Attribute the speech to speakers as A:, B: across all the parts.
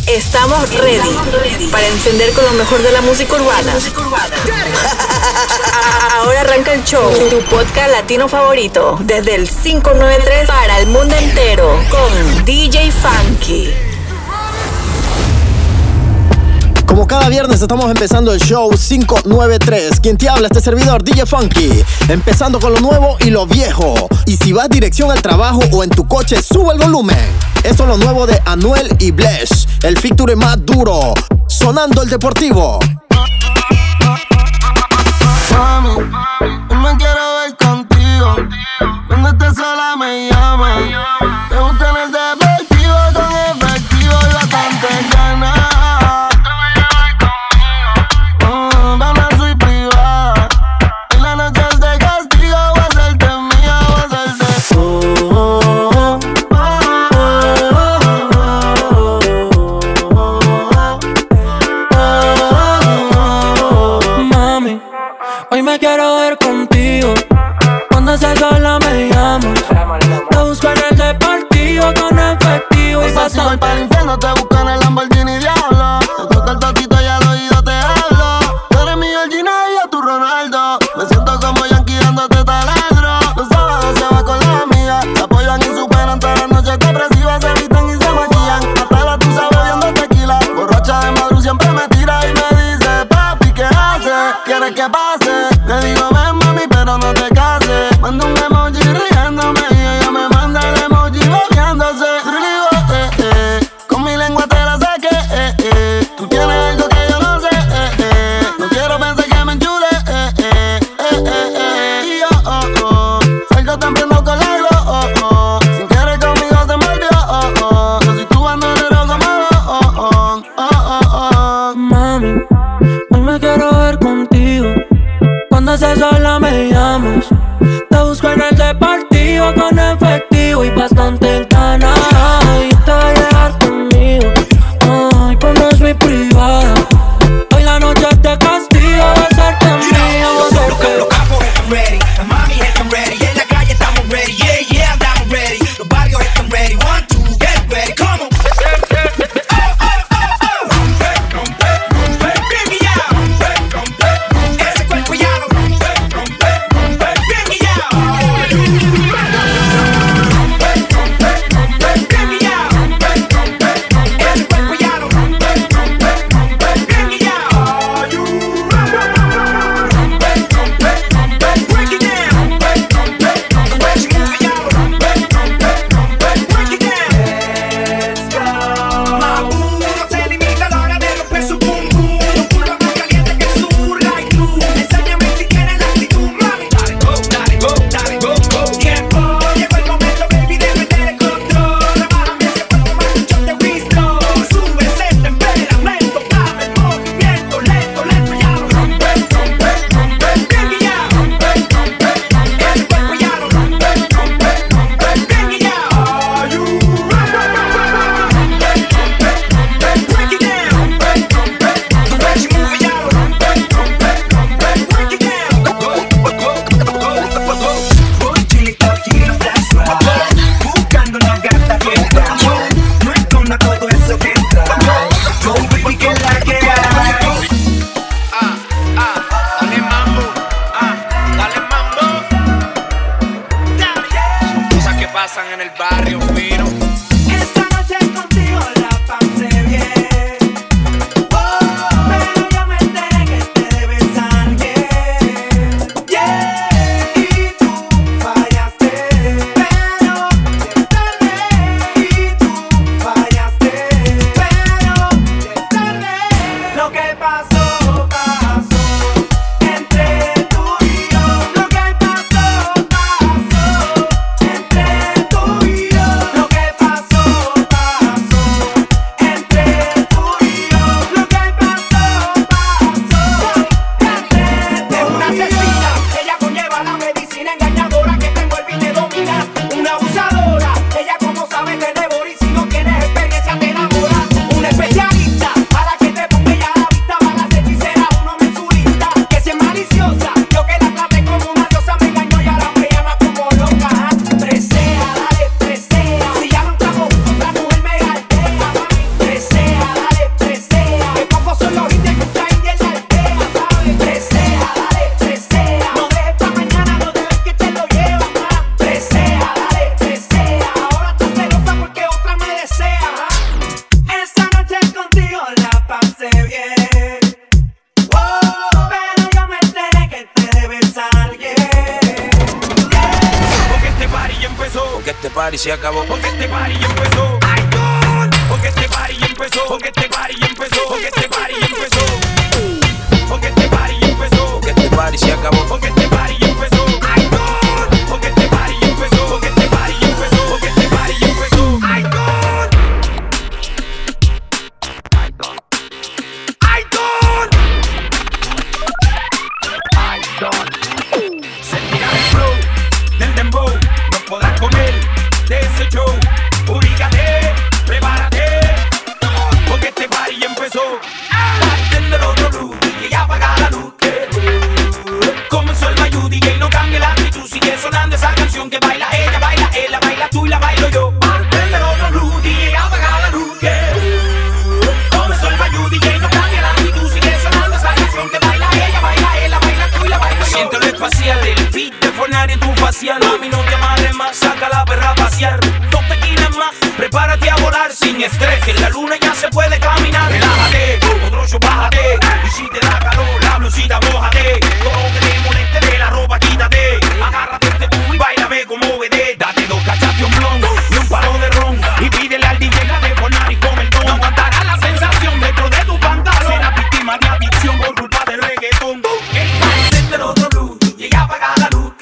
A: Estamos ready para encender con lo mejor de la música urbana. Ahora arranca el show, tu podcast latino favorito, desde el 593 para el mundo entero, con DJ Funky.
B: Como cada viernes estamos empezando el show 593. Quien te habla, este servidor, DJ Funky. Empezando con lo nuevo y lo viejo. Y si vas dirección al trabajo o en tu coche, sube el volumen. Esto es lo nuevo de Anuel y Blesh, el feature más duro, sonando el deportivo.
C: Mami, yo me quiero ver contigo. Cuando estés sola me llamas. Te gusta en el deportivo con efectivo y bastante ganas.
D: Hoy me quiero ver contigo. Cuando estés sola me llamas. Te busco en el deportivo con efectivo y
C: bastante. Si voy para el infierno te busco en el Lamborghini Diablo. Te toco el totito y al oído te hablo. Tú eres mi Georgina y yo tu Ronaldo. Me siento como Yankee dándote taladro. Los sábados se va con las amigas. Te apoyan y superan todas las noches depresivas. Se visten y se maquillan. Hasta la tusa bebiendo tequila. Borracha de Madrid siempre me tira y me dice: papi, ¿qué haces? ¿Quieres que pase? Le digo ven mami pero no te cases. Mando un emoji riéndome y ella me manda el emoji bebiéndose. Y le digo con mi lengua te la
E: party se acabó.
F: Porque este party empezó. Porque este party empezó. Porque este party empezó. Porque este party empezó. Porque este party empezó.
E: Porque este party se acabó.
F: Porque este party empezó. Porque este party empezó. Porque este party empezó. Porque este party empezó. Sentirás el flow del dembow. No podrás comer de ese show. Ubícate, prepárate, porque este party empezó. Bartender otro blue, DJ apaga la luz. Comenzó el Bayou, DJ no cambia la actitud. Sigue sonando esa canción que baila ella, baila él, la baila tú y la bailo yo. Bartender otro blue, DJ apaga la luz. Comenzó el Bayou, DJ no cambia la actitud. Sigue sonando esa canción que baila ella, baila él, la baila tú y la bailo yo. Siento lo espacial del beat de Fortnite en tu facial. A mi novia madre más, saca la perra a pasear. Más, prepárate a volar sin estrés, que en la luna ya se puede caminar. Relájate, otro show bájate, y si te da calor, la blusita mójate. Todo lo que te moleste de la ropa quítate. Agárrate este tú y bailame como vedé. Date 2 cachas de un blon y un palo de ron, y pídele al DJ la de Fortnite y come el don. No aguantarás la sensación dentro de tu pantalón. Serás víctima de adicción por culpa del reggaetón. El bartender otro blue, llega a apagar la luz.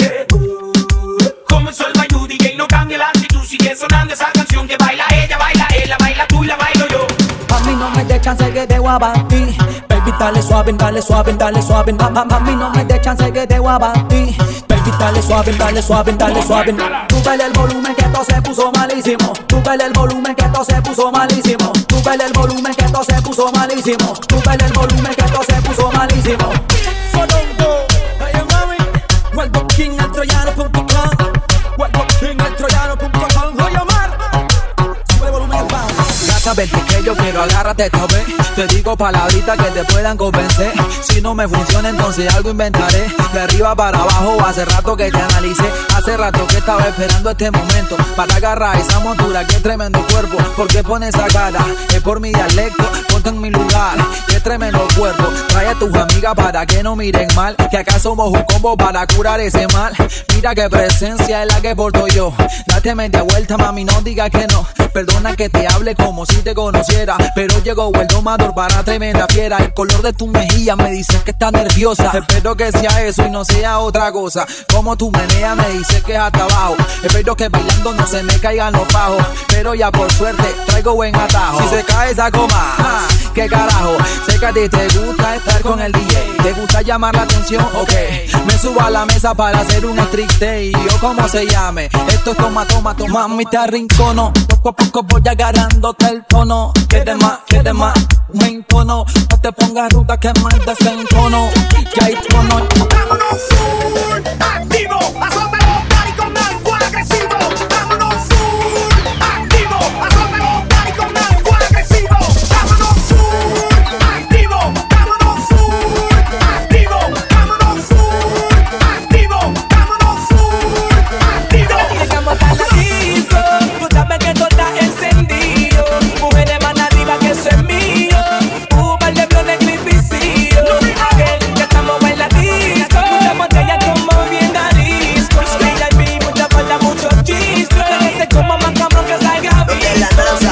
F: Comenzó el Bayou, DJ no cambia la actitud. Sigue sonando esa canción que baila ella, baila él, la baila tú y la bailo yo.
D: A mí no me dé chance que te voy a batir. Baby, dale suave, dale suave, dale suave. A mí no me dé chance que te voy a batir. Baby, dale suave, dale suave, dale suave. Súbele el volumen que esto se puso malísimo. Súbele el volumen que esto se puso malísimo. Súbele el volumen que esto se puso malísimo. Súbele el volumen que esto se puso malísimo. Sonando, hey mami, Welcome King al troyano.com. Welcome King al troyano.com. Oye Omar, sube el volumen al bajo. Ya sabes que yo quiero, agárrate esta vez. Te digo palabritas que te puedan convencer. Si no me funciona entonces algo inventaré. De arriba para abajo, hace rato que te analicé. Hace rato que estaba esperando este momento para agarrar esa montura, qué tremendo cuerpo. ¿Por qué pones esa cara? Es por mi dialecto, ponte en mi lugar. Qué tremendo cuerpo. Trae a tus amigas para que no miren mal, que acá somos un combo para curar ese mal. Mira qué presencia es la que porto yo. Date media vuelta, mami, no digas que no. Perdona que te hable como si te conociera, pero llegó el domador para tremenda fiera. El color de tu mejilla me dice que estás nerviosa. Espero que sea eso y no sea otra cosa. Como tu menea me dice que es hasta abajo. Espero que bailando no se me caigan los bajos, pero ya por suerte traigo buen atajo. Si se cae esa coma, qué carajo. Sé que a ti te gusta estar con el DJ. ¿Te gusta llamar la atención? Ok, me subo a la mesa para hacer un strict day. Yo como se llame, esto es toma, toma, toma. Mami, te arrincono, poco a poco voy agarrándote el tono. Quede más, me impono. No te pongas ruda que me desentono. Ya hay tono.
F: Vámonos full, activo, azótalo, party con algo agresivo. Vámonos full, activo, azótalo, party con algo agresivo. Vámonos full, activo, vámonos full, activo, vámonos full, activo, vámonos full, activo.
D: Llegamos a la disco, tú sabes que todo está encendido. Mujeres van arriba que eso es mío. Par de blones glipicillo. Ya estamos en la disco. La botella como bien arisco. VIP, mucha falta, mucho chisco. Se como más cabrón que salga visto.
G: De la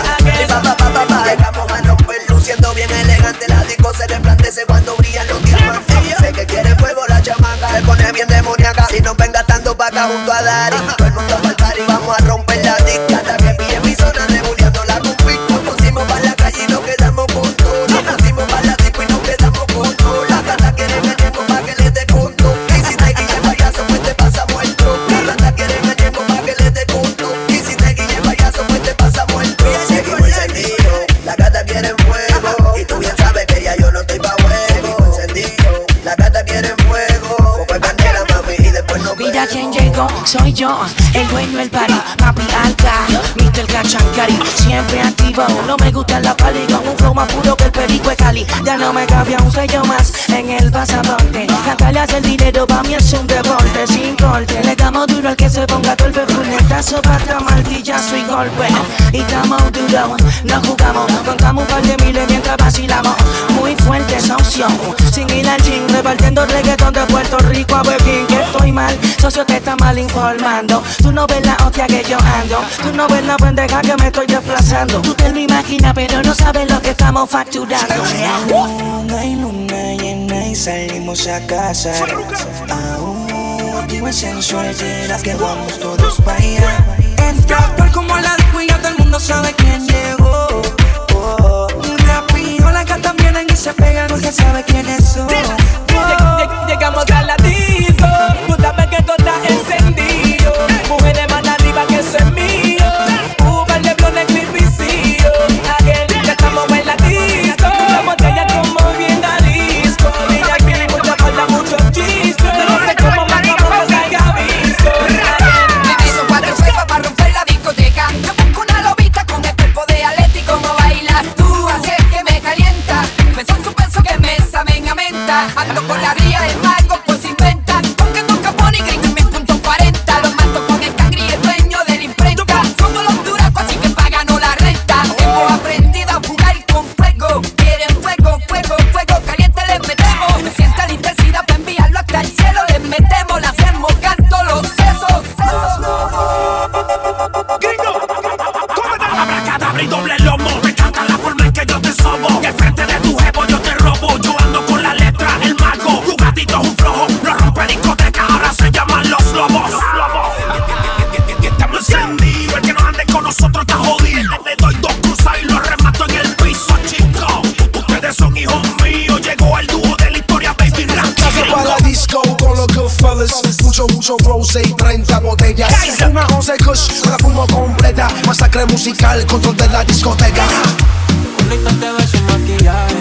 G: NASA, llegamos a romper luciendo bien elegante. La disco se resplandece cuando brillan los diamantes. Sé que quiere fuego la chamaca, se pone bien demoníaca. Si no venga tanto pa' acá junto a Dari, todo el mundo va al party, vamos a romper la disco. Hasta que pille mi zona, rebuleando la convicto. Nos pusimos pa' la calle y nos quedamos con todo. Nos nacimos pa' la disco y nos quedamos con todo. La gata quiere gañeco pa' que le dé conto. Y si te guille payaso, pues te pasa muerto. La gata quiere gañeco pa' que le dé conto. Y si te guille payaso, pues te pasa muerto. Seguimos encendidos, la gata quiere fuego. Y tú bien sabes que ya yo no estoy pa' juego. Encendido, la gata quiere fuego. Pues candela, mami, y después no
H: Mira quién llegó, soy yo, el dueño del party, papi alta, Mr. Cachancari, siempre activo, no me gusta la pali, con un flow más puro que el perico de Cali, ya no me cabía un sello más en el pasaporte, cantarle hacer dinero pa' mí es un deporte, sin corte, le damos duro al que se ponga todo el puñetazo, pata, martillazo y golpe, y estamos duro, no jugamos, contamos un par de miles mientras vacilamos, muy fuerte esa opción, sin ir al gym, repartiendo reggaetón de Puerto Rico a Berlín, que estoy mal, socio que está mal. mal informando. Tú no ves la hostia que yo ando. Tú no ves la pendeja que me estoy desplazando. Tú te lo imaginas, pero no sabes lo que estamos facturando.
E: Aún hay luna llena y salimos a casa. Aún activo el sensual, que vamos todos para allá. Entra tal como la disco y ya todo el mundo sabe quién llegó. Rápido las gatas vienen y se pegan porque sabe quiénes son.
D: Llegamos a la disco, tú sabes que todo está encendido. Mujeres van arriba que eso es mío. Uber, Lebron, Clipicillo. Again, ya estamos en la disco. La botella como bien a disco. Y aquí mucha falta, mucho chisco. No sé cómo más cabrón que salga visto.
I: Me hizo 4 huevos para romper la discoteca. Yo busco una lobita con el cuerpo de Aleti. Como bailas tú, haces que me calienta. Me son su peso que me saben a menta. Ando con la ría del mango, pues inventa. Porque nunca pone gringo en mi punto 40. Los mato con el cangri, el dueño de la imprenta. Somos los duracos, así que paganos la renta. Hemos aprendido a jugar con fuego. Quieren fuego, fuego, fuego. Caliente les metemos. Me sienta la intensidad para enviarlo hasta el cielo. Les metemos, le hacemos canto los sesos.
F: Gringo, cómete la abracadabra y doble lomo. Me encanta la forma en que yo te sobo. Y al frente de tu jevo yo te robo. Yo ando con la letra, el mago. Tu gatito es un flojo. Los rompe discoteca, ahora se llaman los lobos. Estamos encendidos. El que no ande con nosotros está jodido. Le doy 2 cruzas y lo remato en el piso, chicos. Ustedes son hijos míos. Llegó el dúo de la historia, baby rap.
J: Paso pa' la disco con los Goodfellas. Mucho rose y 30 botellas. Una 11 kush, la fumo completa. Masacre musical, control de la discoteca.
E: Bonita te ves sin maquillaje.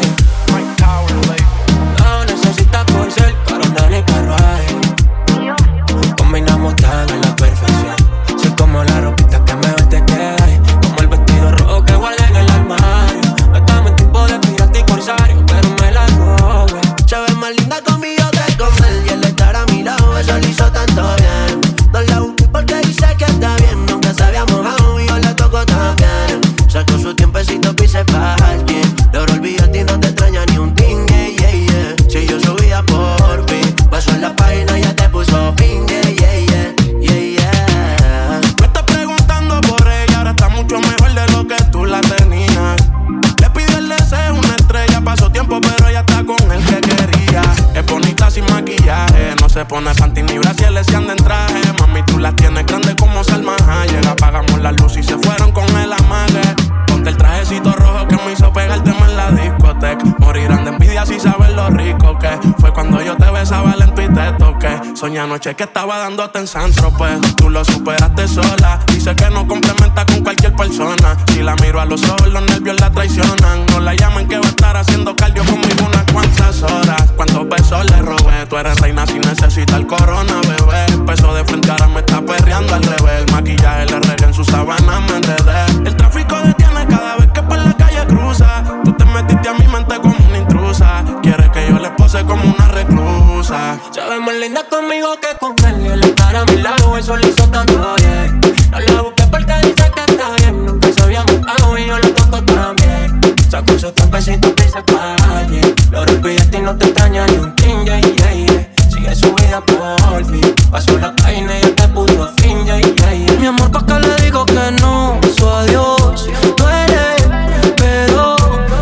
E: No necesitas corset para andar en carruaje. Combinamos tan en la perfección. Soy como la ropita que mejor te queda. Como el vestido rojo que guardé en el armario. No estamos en tiempo de pirata y corsario, pero me la robé. Se ve más linda conmigo que con él. Y el estar a mi lado, eso le hizo tanto bien. No la busqué porque dice que está bien. Nunca se había mojado y yo la toco también. Sacó su tiempecito, pise pa' alguien. Logro olvidarte y no te extraña ni un ting, yeah, yeah, yeah. Si yo subía por fin, pasó en la página y ya te puso fin, yeah, yeah, yeah, yeah, yeah. Me estás preguntando por ella, ahora está mucho mejor de lo que tú la tenías. Le pide el deseo, una estrella, pasó tiempo pero ella está con el que quería. Es bonita sin maquillaje, no se pone panty ni brasiles si anda en traje. Mami, tú la tienes grande como Salma Hayek. Apagamos la luz y se fueron con el amague. Ponte el trajecito rojo que me hizo pegar el tema en la discoteca. Morirán de envidia si saben lo rico que fue cuando yo te besaba lento y te toqué. Soñé anoche que estaba dándote en Santro, pues tú lo superaste sola. Dice que no complementa con cualquier persona. Si la miro a los ojos, los nervios la traicionan. No la llamen que va a estar haciendo cardio conmigo unas cuantas horas. ¿Cuántos besos le robé? Tú eres reina si necesitas el corona, bebé. Empezó de frente, ahora me está perreando al revés. El maquillaje le regué en su sábana, me enredé. El tráfico detiene cada vez que por la calle cruza. Tú te metiste a mi mente como una intrusa. Quieres que yo le pose como una reclusa. Se ve más linda conmigo que con él. Y el estar a mi lado, eso le hizo tanto bien. No la busqué porque dice que está bien. Nunca se había mojado y yo lo toco también. Sacó su tiempecito que se calle. Lo olvidaste y no te extraña ni un ting, yeah, yeah, yeah. Sigue su vida por fin. Pasó la vaina y ya te puso fin, yeah, yeah, yeah. Mi amor, ¿pa' qué le digo que no? Su adiós duele, pero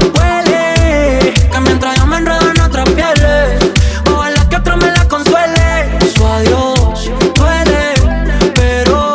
E: huele. Que mientras yo me enredo en otras pieles, ojalá que otro me la consuele. Su adiós duele, pero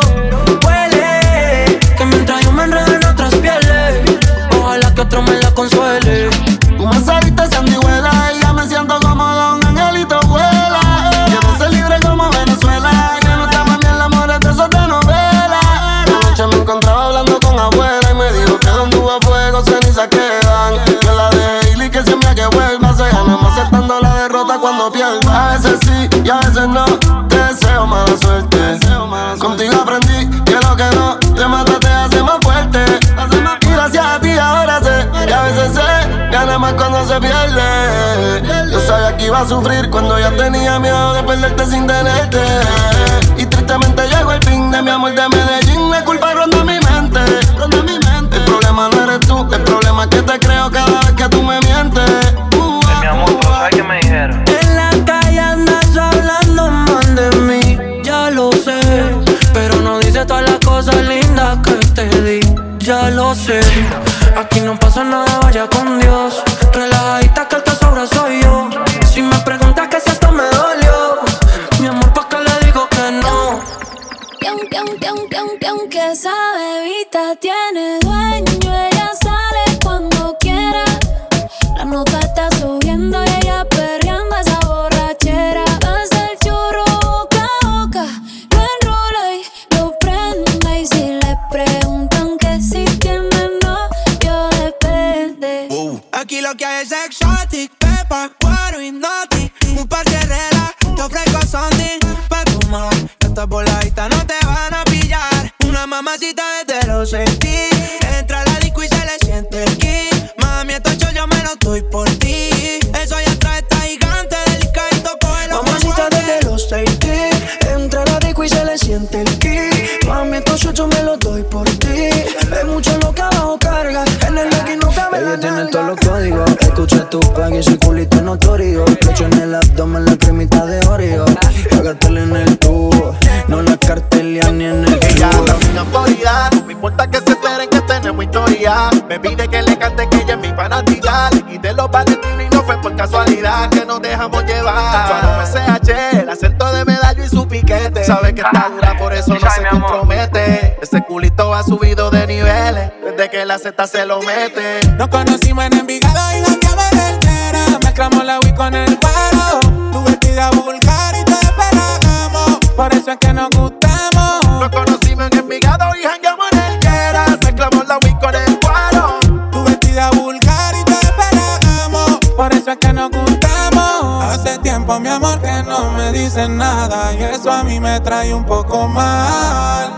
E: huele. Que mientras yo me enredo en otras pieles, ojalá que otro me la consuele.
C: Tú me saliste sanguijuela y ya me siento como Don Angelito vuela. Quiero ser libre como Venezuela, que no está más bien el amor de esos de novela. Anoche me encontraba hablando con abuela y me dijo que donde hubo fuego cenizas quedan. Que la de y que siempre que vuelva se gana más aceptando la derrota cuando pierda. A veces sí y a veces no, te deseo mala suerte. Contigo aprendí que lo que no te mata te hace más fuerte. Y gracias a ti ahora sé que a veces se gana más cuando se pierde. Yo sabía que iba a sufrir cuando ya tenía miedo de perderte sin tenerte. Y tristemente llegó el fin de mi amor de Medellín. La culpa ronda mi mente. El problema no eres tú, el problema es que te creo cada vez que tú me mientes.
K: Mi amor, pero ¿sabes qué me dijeron?
E: En la calle andas hablando mal de mí, ya lo sé.
H: con Dios. Relajadita que el que sobra soy yo. Si me preguntas que si esto me dolió, mi amor, ¿pa' qué le digo que no?
K: Que esa bebita tiene dueño, ella sale cuando quiera. La nota está subiendo y ella perreando esa borrachera. Hace el churro boca a boca, lo enrola y lo prende. Y si le preguntan que si tiene novio, depende.
H: Aquí lo que hay es exotic, pepa, cuero y noti. Un par de reglas, te ofrezco something pa' tu mar. Estas voladitas no te van a pillar. Una mamacita desde los sentí. Entra a la disco y se le siente el ki. Mami, estos yo me lo doy por ti. Eso ya trae esta gigante delicadito, cógelo. Mamacita desde los sentí. Entra a la disco y se le siente el ki. Mami, estos yo me lo doy por ti. Es mucho lo que abajo carga. En el legging no cabe la nalga.
L: Tiene todos los códigos. Escucha tu pack y ese culito notorio. Pecho en el abdomen, la cremita de Oreo. Hágatele en el tubo, no la cartelia ni en el
B: ella
L: tubo.
B: anda sin autoridad, no me importa que se esperen que tenemos historia. Me pide que le cante que ella es mi fanática. Le quité los palestinos y no fue por casualidad que nos dejamos llevar. Para MCH, el acento de Medallo y su piquete. Sabe que está dura, por eso no se compromete. Ese culito ha subido de niveles desde que la Z se lo mete.
H: Nos conocimos en Envigado y jangueamos en el Tera. Mezclamos la Wii con el cuero. Tu vestida vulgar y te esperábamos. Por eso es que nos gustamos.
B: Nos conocimos en Envigado y jangueamos en el Tera. Mezclamos la Wii con el cuero.
H: Tu vestida vulgar y te esperábamos. Por eso es que nos gustamos. Hace tiempo, mi amor, que no me dices nada. Y eso a mí me trae un poco mal.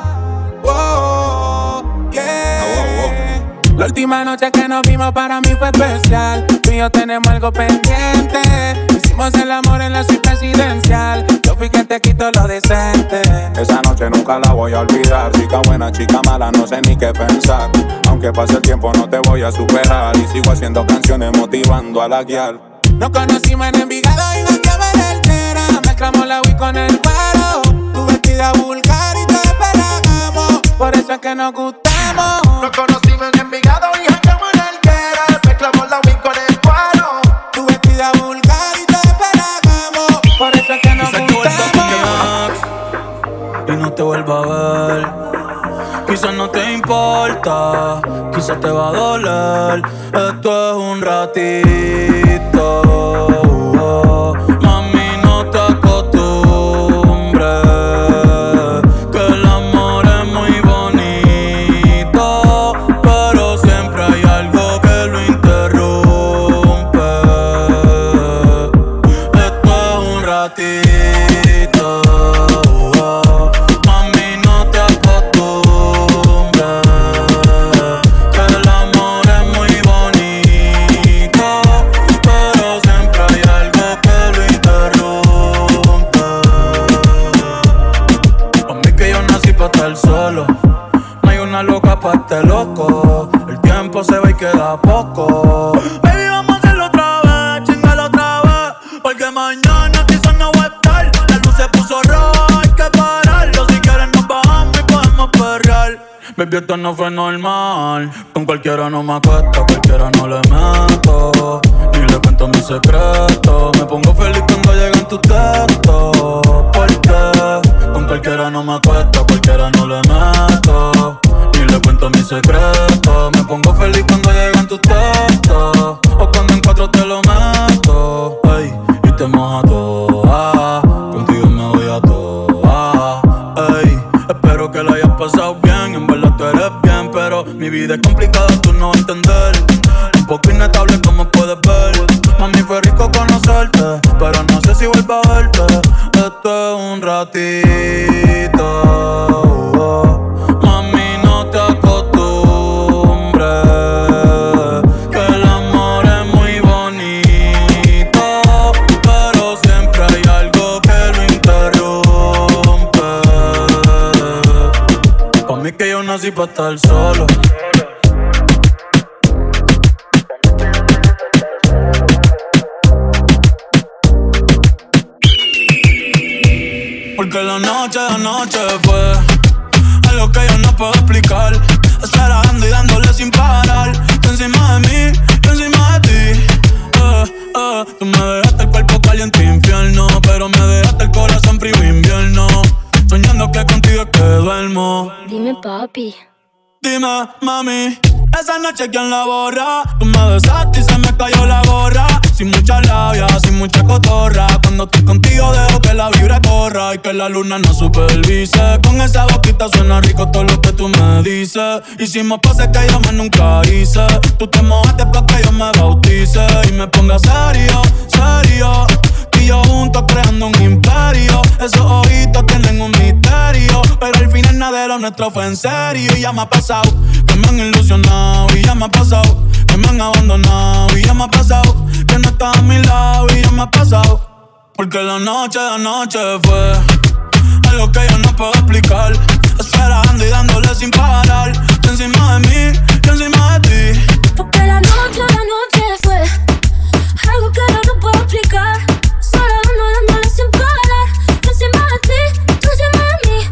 H: Oh, yeah. La última noche que nos vimos para mí fue especial. Tú y yo tenemos algo pendiente. Hicimos el amor en la suite presidencial. Yo fui quien te quitó lo decente.
M: Esa noche nunca la voy a olvidar. Chica buena, chica mala, no sé ni qué pensar. Aunque pase el tiempo no te voy a superar. Y sigo haciendo canciones motivando a la guiar.
H: Nos conocimos en Envigado y jangueamos en el Tera. Mezclamos la Wii con el cuero. Tu vestida vulgar y te esperábamos. Por eso es que nos gustamos.
B: Nos conocimos en Envigado y jangueamos en el Tera. Mezclamos la Wii con el cuero.
H: Tu vestida vulgar y te esperábamos. Por eso es que nos gustamos.
L: Y no te vuelva a ver. Quizás no te importa, quizás te va a doler. Esto es un ratito. Mami, no te acostumbres, que el amor es muy bonito, pero siempre hay algo que lo interrumpe. Esto es un ratito. Solo, no hay una loca pa' este loco. El tiempo se va y queda poco. Baby, vamos a hacerlo otra vez, chingalo otra vez, porque mañana quizás no voy a estar. La luz se puso roja, hay que pararlo. Si quieres nos bajamos y podemos perrear. Baby, esto no fue normal. Con cualquiera no me acuesto, cualquiera no le meto. Ni le cuento mi secreto. Me pongo feliz cuando llegan tus textos. Porque con cualquiera no me acuesto, cualquiera no le meto. Ni le cuento mi secreto. Me pongo feliz cuando llegan tus textos. O cuando en cuatro te lo meto. Ey, y te moja toda. Contigo me voy a toa. Ey, espero que lo hayas pasado bien. En verdad tú eres bien, pero mi vida es complicada, tú no vas a entender. Un poco inestable como puedes ver. Mami, fue rico conocerte, pero no sé si vuelvo a verte. Esto es un ratito. Mami, no te acostumbres, que el amor es muy bonito, pero siempre hay algo que lo interrumpe. Pa' mí que yo nací pa' estar solo. Porque la noche de anoche fue algo que yo no puedo explicar. Acelerando y dándole sin parar. Tú encima de mí, yo encima
K: papi.
L: Dime, mami, esa noche ¿quién la borra? Tú me besaste y se me cayó la gorra. Sin mucha labia, sin mucha cotorra. Cuando estoy contigo dejo que la vibra corra y que la luna no supervise. Con esa boquita suena rico todo lo que tú me dices. Hicimos cosas que yo más nunca hice. Tú te mojaste para que yo me bautice y me ponga serio, serio. Tú y yo juntos creando un imperio. Esos ojitos tienen un misterio, pero al final nada de lo nuestro fue en serio. Y ya me ha pasado que me han ilusionado, y ya me ha pasado que me han abandonado, y ya me ha pasado que no estás a mi lado, y ya me ha pasado. Porque la noche de anoche fue algo que yo no puedo explicar. Esperando y dándole sin parar. Tú encima de mí, yo encima de ti.
K: Porque la noche fue algo que yo no puedo explicar. Esperando y dándole sin parar. Tú encima de ti, tú encima de mí.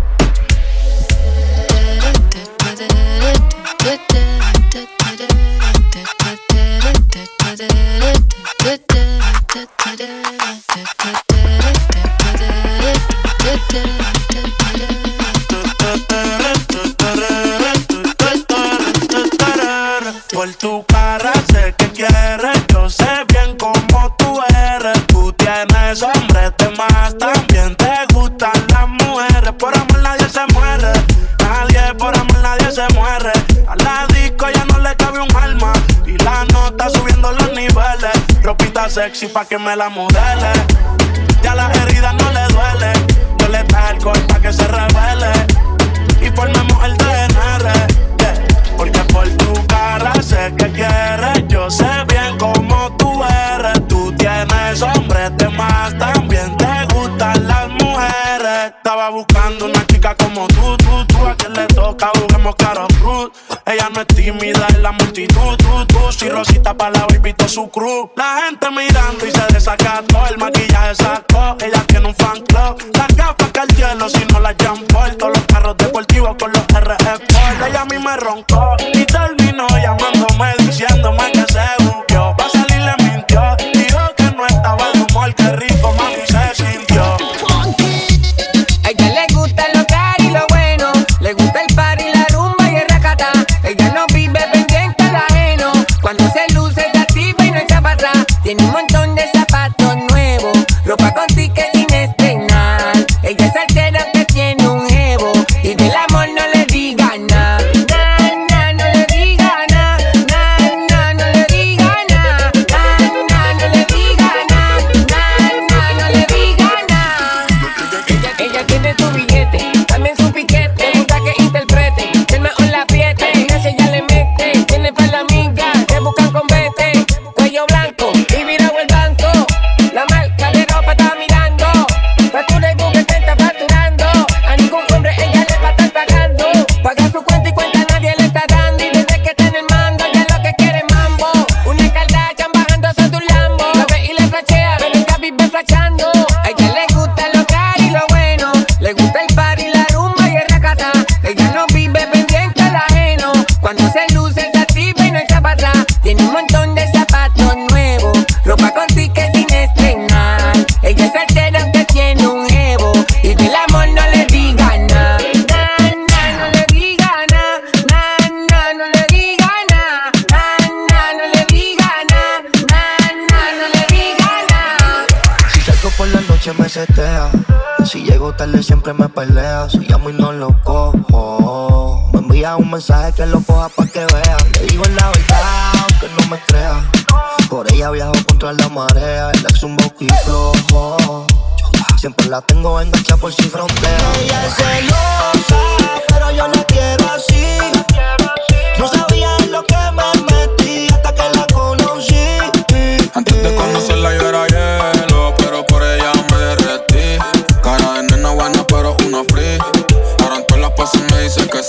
N: Por tu cara sé que quieres, yo sé bien cómo tú eres. Tú tienes hombres de más, también te gustan las mujeres. Por amor nadie se muere, nadie por amor nadie se muere. A la disco ya no le cabe un alma y la nota subiendo los niveles. Ropita sexy pa' que me la modele, ya las heridas no le duelen. Yo le traje alcohol pa' que se revele y formemos el DNR, yeah. Porque por tu cara sé que quieres, yo sé bien cómo tú eres. Tú tienes hombres de más, también te gustan las mujeres. Estaba buscando una chica como tú, a quien le toca, juguemos Caro Cruz. Ella no es tímida en la multitud, Si Rosita pa' la baby todo su crew. La gente mirando y se desacató, el maquillaje sacó. Ella tiene un fan club, las gafas que al hielo si no las Jean Paul. Todos los carros deportivos con los RF Sport. Ella a mí me roncó y terminó llamándome, diciéndome que se buqueó. Pa' salir le mintió, dijo que no estaba de humor, que rico mami se sintió.
I: A ella le gusta lo caro y lo bueno, le gusta el party, la rumba y el racata. Ella no vive pendiente al ajeno, cuando se luce se activa y no echa para atrás. Tiene un montón de zapatos nuevos, ropa con tickets sin estrenar. Ella es soltera que tiene un jevo y del amor no le diga nada. No le diga nada, no le diga nada, no le diga nada, no le diga nada. Ella tiene su billete, también su piquete, gusta que interprete, que el mejor la apriete, ella ella le mete, tiene para la amiga, te buscan con vete, cuello blanco y virado el banco, la marca de ropa está mirando, factura y Google te está facturando, a ningún hombre ella le va a estar pagando, paga su cuenta y cuenta nadie le está dando, y desde que está en el mando ya lo que quiere es mambo, una Kardashian bajándose tu Lambo, la ve y le flashea, pero ella vive flashando, a ella le gusta lo caro y lo bueno, le gusta el party, la rumba y el racata, ella no vive pendiente al ajeno, cuando se luce se activa y no echa para atrás, tiene un montón de zapatos nuevos, ropa con tickets sin estrenar, ella es soltera que tiene un jevo, y del amor no le diga nada, no le diga nada, no le diga nada, no le diga nada, no le diga nada.
O: Si salgo por la noche me setea, si llego tarde siempre me pelea, si llamo y no lo cojo, me envía un mensaje que lo coja pa' que vea. Le digo la verdad aunque no me crea, por ella viajo contra la marea, el ex un boqui flojo, siempre la tengo enganchada por sin frontera. Ella es celosa, pero yo la quiero así, no sabía en lo que me metí hasta que la conocí.
M: Antes de conocerla yo era hielo, pero por ella me derretí. Cara de nena buena pero una free, ahora en todas las cosas me dice que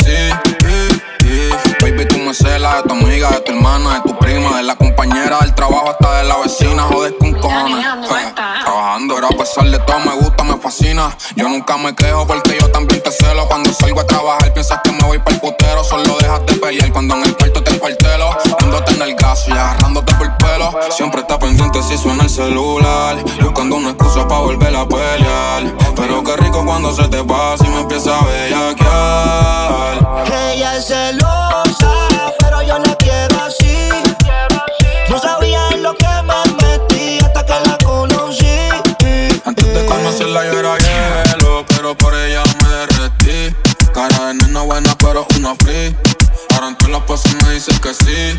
M: sí. Baby tú me celas de tu amiga, de tu hermana, de tu prima, de la compañera del trabajo hasta de la vecina. Joder con cojones, trabajando era a pesar de todo, me gusta, me fascina. Yo nunca me quejo porque yo también te celo. Cuando salgo a trabajar piensas que me voy pa'l putero, solo dejas de pelear cuando en el cuarto te encuartelo, dándote en el gas y agarrándote por el pelo. Siempre está pendiente si suena el celular, buscando una excusa pa' volver a pelear. Pero qué rico cuando se te pasa y me empieza a bellaquear.
O: Ella es celosa, pero yo la quiero así. No sabía en lo que me metí hasta que la conocí.
M: Antes de conocerla yo era hielo, pero por ella me derretí. Cara de nena buena pero una free. Ahora en todas las poses me dicen que sí.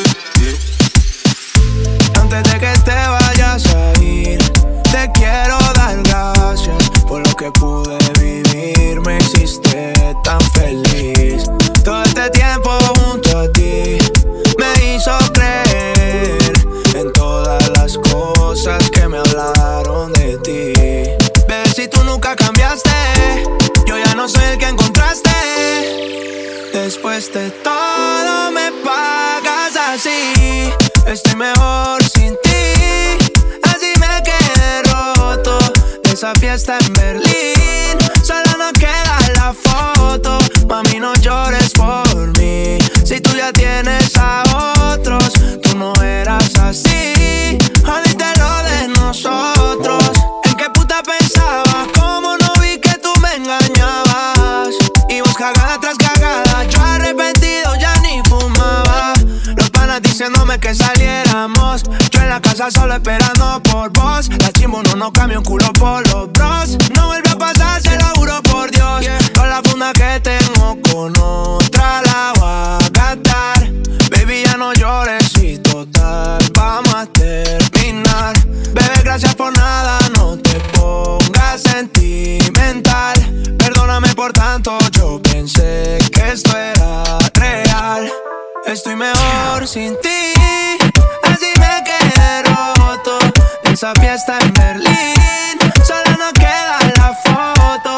N: Antes de que te vayas a ir, te quiero dar gracias por lo que pude vivir. Me hiciste tan feliz. Todo este tiempo junto a ti me hizo creer en todas las cosas que me hablaron de ti. Ver si tú nunca cambiaste, yo ya no soy el que encontraste. Después de todo me pagas así. Estoy mejor sin ti, así me quedé roto de esa fiesta en Berlín. Solo nos queda la foto. Mami, no llores por mí. Si tú ya tienes a otros, tú no eras así. Jodiste lo de nosotros. ¿En qué puta pensabas? ¿Cómo no vi que tú me engañabas? Y vos cagada tras cagada, yo arrepentido ya ni fumaba. Los panas diciéndome que saliéramos, yo en la casa solo esperando por vos. La chimbo no cambia un culo por los bros. No vuelve a pasar, se lo juro por Dios. Con la funda que tengo con otra la voy a gastar. Baby, ya no llores y total vamos a terminar. Bebé, gracias por nada, no te pongas sentimental. Perdóname por tanto, yo pensé que esto era real. Estoy mejor sin ti, así me quedé roto de esa fiesta en Berlín. Solo nos queda la foto.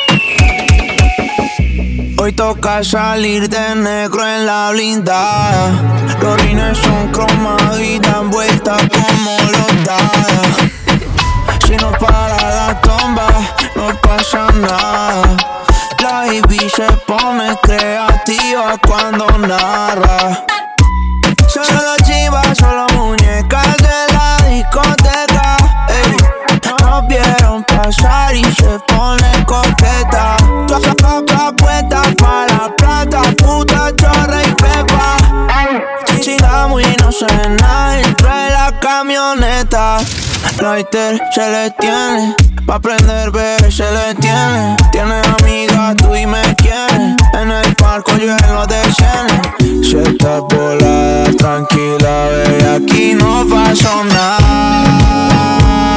N: Hoy toca salir de negro en la blindada. Los rines son cromados y dan vueltas como los dados. Si no para la tomba, no pasa nada. La baby se pone creativa cuando narra. Solo chivas, solo muñecas de la discoteca. Ey, nos vieron pasar y se pone coqueta. Puesta para la plata, puta, chorra y pepa. Chingamos y no sé nada dentro de la camioneta. Lighter se le tiene, pa' prender bebé se le tiene. Tiene amigas, tú y me quieres. En el parco yo en los desienes. Si estás volada, tranquila, bebé, aquí no pasó nada.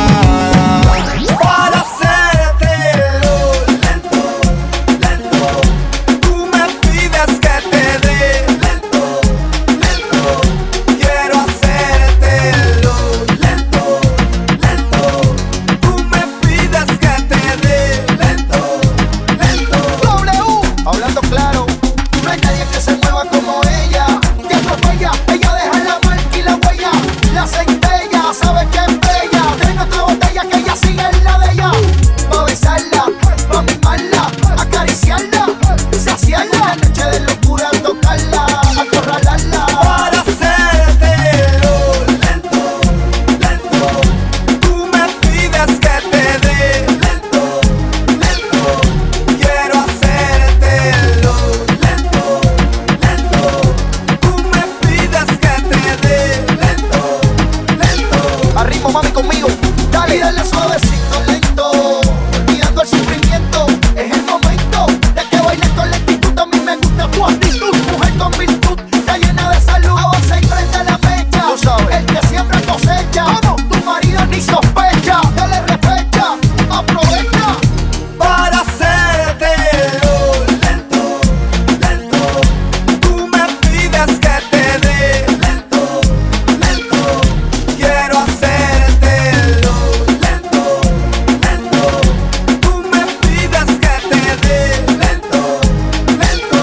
C: Para hacértelo lento, lento, tú me pides que te dé lento, lento. Quiero hacértelo lento, lento, tú me pides que te dé lento, lento.
J: W, hablando claro, no hay nadie que se mueva como ella. Te atropella, ella deja la marca y la huella. La centella, sabe que es bella. Tengo otra botella que ella sigue en la de ella. Pa' besarla, pa' mimarla, acariciarla, saciarla. La noche de locura, tocarla, acorralarla.
C: Para hacértelo lento, lento, tú me pides que te dé lento, lento. Quiero hacértelo lento, lento, tú me pides que te dé lento, lento.
J: Al ritmo, mami, conmigo. Dale, dale suavecito, lento. Olvidando el sufrimiento. Es el momento de que bailes con lentitud. A mí me gusta tu actitud. Mujer con virtud, está llena de salud. Avanza y prende la fecha. Tú sabes. El que siembra cosecha. ¿Cómo? Tu marido ni sospecha. Dale respeta, aprovecha.
C: Para hacértelo lento, lento, tú me pides que te dé lento, lento. Quiero hacértelo lento, lento, tú me pides que te dé lento, lento.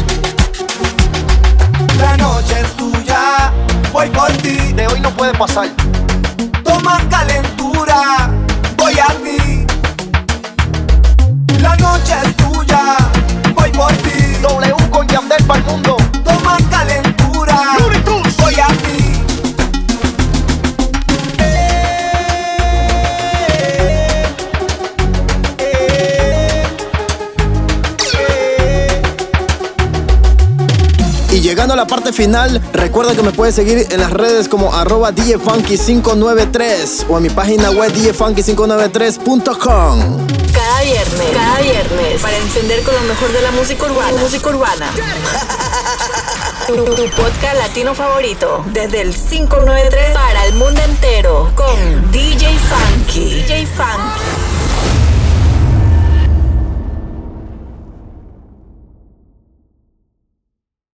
C: La noche es tuya, voy por ti.
J: De hoy no puede pasar.
C: Toma calentura, voy a ti. La noche es tuya, voy por ti.
J: W con Yandel pa'l mundo.
C: Toma calentura, voy a ti.
B: llegando a la parte final. Recuerda que me puedes seguir en las redes como @DJFunky593 o en mi página web djfunky593.com.
A: Cada viernes, para encender con lo mejor de la música urbana. Tu podcast latino favorito, desde el 593 para el